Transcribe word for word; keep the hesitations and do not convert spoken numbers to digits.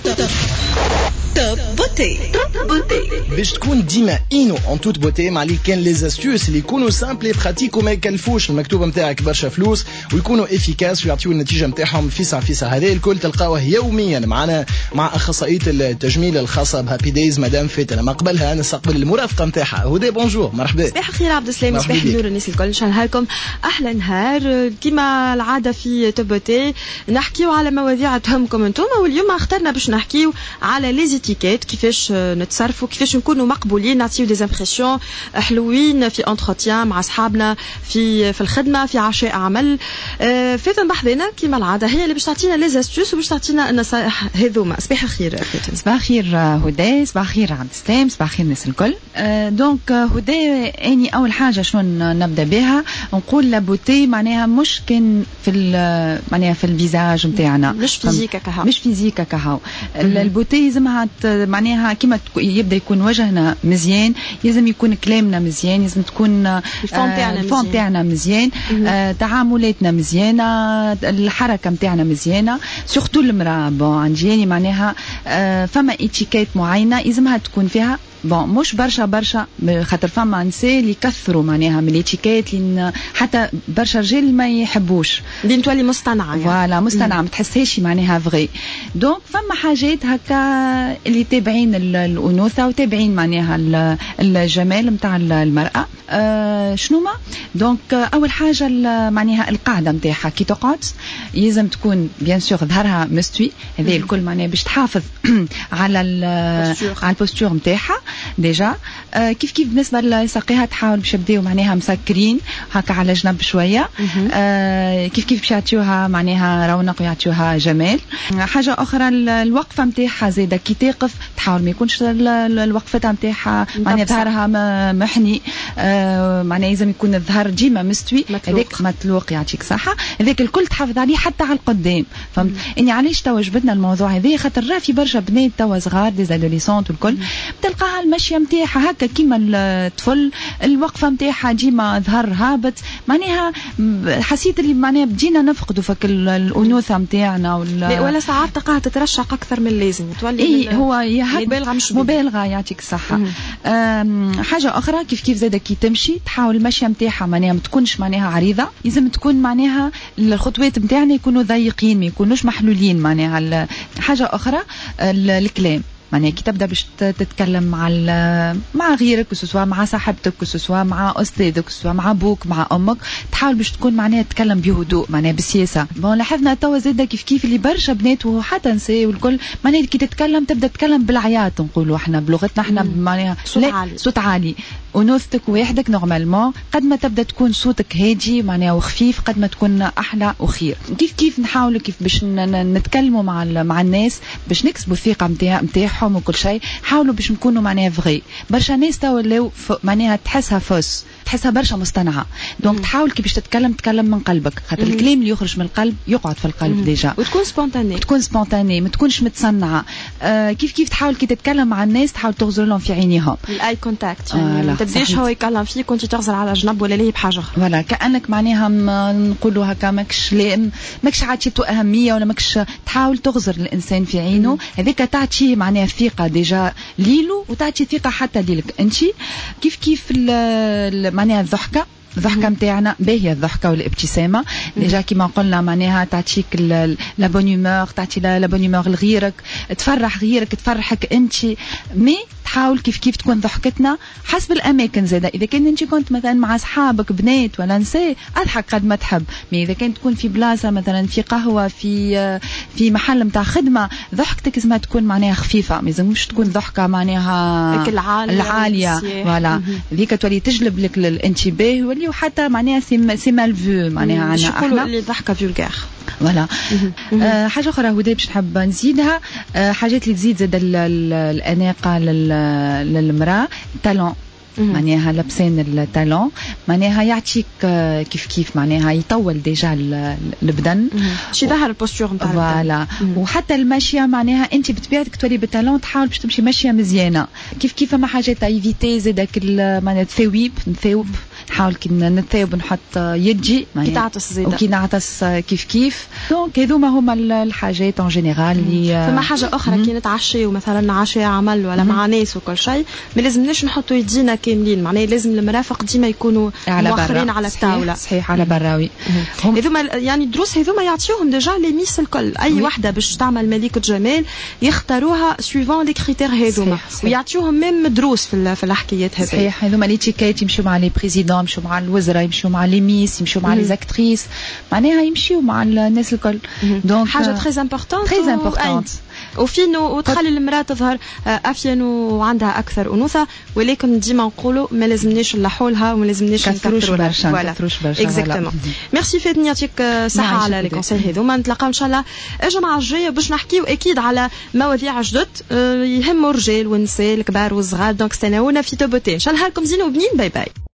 توب بوتي. توب بوتي باش تكون ديما اينو اون توت بوتي مع اللي كان لي استيوس اللي يكونوا سامبل براتيك وما يكلفوش المكتوب نتاعك برشا فلوس ويكونوا افيكاس ويعطيو النتيجه نتاعهم في ساعه في ساعه. هذا الكل تلقاوه يوميا معنا مع اخصائيه التجميل الخاصه بهابي دايز مدام فاتنه. ما قبلها نستقبل المرافقه نتاعها هدى. بونجور مرحبا. صباح الخير عبد السلام. صباح النور الناس الكل. ان شاء الله لكم احلى نهار كما العاده في توب بوتي نحكيو على مواضيع تهمكم انتم. واليوم اخترنا باش نحكيو على لي زيتيكيت كيفاش نتصرفوا كيفاش نكونوا مقبولين نعطيو دي امبرسيون حلوين في انتروتيان مع اصحابنا في في الخدمه في عشاء عمل. آه فاتن بحذنا كما العاده هي اللي باش تعطينا لي زاستوس وباش تعطينا النصائح هذوما. صباح الخير فاتن. صباح الخير هدى. صباح الخير عبد السلام. صباح الخير الناس الكل. آه دونك هدى اني اول حاجه شنو نبدا بها نقول لابوتي معناها مش كان في معناها في الفيزاج نتاعنا مش فيزيكا كهو مش فيزيكا كهو. البوتي لازمها معناها كيما يبدا يكون وجهنا مزيان لازم يكون كلامنا مزيان لازم تكون الفون تاعنا مزيان آه تعاملاتنا مزيانه الحركه نتاعنا مزيانه سورتو المراه بون عندي معناها آه فما اتيكيت معينه لازمها تكون فيها بون مش برشا برشا خاطر فما نساء اللي يكثروا معناها من الاتيكيت لين حتى برشا رجال ما يحبوش اللي تولي مصطنعه يعني. فوالا مصطنعه ما تحسهاش معناها فغي. دونك فما حاجات هكا اللي تابعين الانوثه وتابعين معناها الجمال نتاع المراه. أه شنو ما دونك اول حاجه معناها القاعده نتاعها كي تقعد لازم تكون بيان سور ظهرها مستوي. هذا الكل معناها باش تحافظ على على البوستور نتاعها ديجا. آه كيف كيف بالنسبه لساقيها تحاول باش يبداو معناها مسكرين هكا على جنب شويه. آه كيف كيف باش يعطيوها معناها رونق ويعطيوها جمال. حاجه اخرى الوقفه نتاعها زاده كي تقف تحاول ما يكونش الوقفه نتاعها معناها ظهرها محني. آه معناها لازم يكون الظهر ديما مستوي هذاك مطلوق يعطيك صحه. هذاك الكل تحافظ عليه حتى على القدام. فهمت اني علاش توا جبدنا الموضوع هذا خاطر راه في برشا بنات توا صغار دي زادوليسونت والكل تلقاها المشيه نتاعها هكا كيما الطفل الوقفه نتاعها ديما ظهر هابط معناها حسيت اللي معناها بدينا نفقدوا فك الانوثه نتاعنا ولا ولا ساعات تلقاها تترشق اكثر من اللازم تولي ايه هو مبالغه مش مبالغه يعطيك الصحه. حاجه اخرى كيف كيف زاده كي تمشي تحاول المشيه نتاعها معناها ما تكونش معناها عريضه لازم تكون معناها الخطوات نتاعنا يكونوا ضيقين ما يكونوش محلولين معناها. حاجه اخرى الكلام معناها كي تبدا باش تتكلم مع مع غيرك وسواء مع صاحبتك وسواء مع استاذك وسواء مع ابوك مع امك تحاول باش تكون معناها تتكلم بهدوء معناها بالسياسه. بون لاحظنا توا زاده كيف كيف اللي برشا بنات وحتى نساء والكل معناها كي تتكلم تبدا تتكلم بالعياط نقولوا احنا بلغتنا احنا معناها صوت عالي صوت عالي. انوثتك وحدك نورمالمون قد ما تبدا تكون صوتك هادي معناها وخفيف قد ما تكون احلى وخير. كيف كيف نحاولوا كيف باش نتكلموا مع مع الناس باش نكسبوا الثقه نتاع نتاعهم وكل شيء حاولوا باش نكونوا معناها فغي. برشا ناس توا ولاو معناها تحسها فوس تحسها برشا مصطنعه. دونك تحاول كي باش تتكلم تتكلم من قلبك خاطر الكلام اللي يخرج من القلب يقعد في القلب ديجا وتكون سبونتاني تكون سبونتاني ما تكونش متصنعه. آه كيف كيف تحاول كي تتكلم مع الناس تحاول تغزر لهم في عينيهم الاي كونتاكت يعني ما تبداش هو يكلم فيك وانت تغزر على جنب ولا ليه بحاجه ولا كانك معناها نقولوا هكا ماكش لا ماكش عاطيته اهميه ولا ماكش تحاول تغزر الانسان في عينه. هذيك تعطيه معناها ثقه ديجا ليلو وتعطي ثقه حتى ليك انت. كيف كيف معناها الضحكه الضحكه نتاعنا باهيه الضحكه والابتسامه ديجا كيما قلنا معناها تعطيك لا بون هومور تعطي لا بون هومور لغيرك تفرح غيرك تفرحك انت. مي تحاول كيف كيف تكون ضحكتنا حسب الاماكن زاده. اذا كان انت كنت مثلا مع اصحابك بنات ولا نساء اضحك قد ما تحب. مي اذا كنت تكون في بلاصه مثلا في قهوه في في محل نتاع خدمه ضحكتك لازم تكون معناها خفيفه ما لازمش تكون ضحكه معناها العاليه العاليه فوالا ذيك تولي تجلب لك الانتباه ولي وحتى معناها سي سي مال فو معناها عنا احنا اللي ضحكه فولغار ولا. آه حاجه اخرى هدى باش نحب نزيدها آه حاجات اللي تزيد زاد الاناقه للمراه تالون معناها لبسان التالون معناها يعطيك كيف كيف معناها يطول ديجا البدن شي ظهر البوستور نتاع فوالا. وحتى المشيه معناها انت بطبيعتك تولي بالتالون تحاول باش تمشي مشيه مزيانه. كيف كيف ما حاجات ايفيتي زادك معناها الثويب نثوب نحاول كي نتثاوب نحط يدي كي تعطس زيادة وكي نعطس كيف كيف. دونك هذوما هما الحاجات ان جينيرال اللي فما حاجه اخرى كي نتعشيو مثلا عشاء عمل ولا مع ناس وكل شيء ما لازمناش نحطوا يدينا كاملين، معناها لازم المرافق ديما يكونوا موخرين على الطاوله. صحيح على براوي. هذوما يعني الدروس هذوما يعطيوهم ديجا لي ميس الكل، اي وحده باش تعمل ملكه جمال يختاروها سويفون لي كريتير هذوما ويعطيوهم ميم دروس في في الحكايات هذه. صحيح هذوما ليتيكيت يمشوا مع لي بريزيدون، يمشوا مع الوزراء، يمشوا مع لي ميس، يمشوا مع لي زاكتريس، معناها يمشيوا مع الناس الكل. دونك حاجه تري امبورطونت تري امبورطونت وفينو وتخلي المراه تظهر افين وعندها اكثر انوثه، ولكن ديما نقولوا ما لازمناش نلحولها وما لازمناش نكثروش برشا نكثروش برشا. اكزاكتومون. ميرسي فاتني يعطيك صحه على لي كونساي هذوما. نتلاقاو ان شاء الله الجمعه الجايه باش نحكيو اكيد على مواضيع جدد يهموا الرجال والنساء الكبار والصغار. دونك استناونا في توبوتي ان شاء الله. نهاركم زين وبنين. باي باي.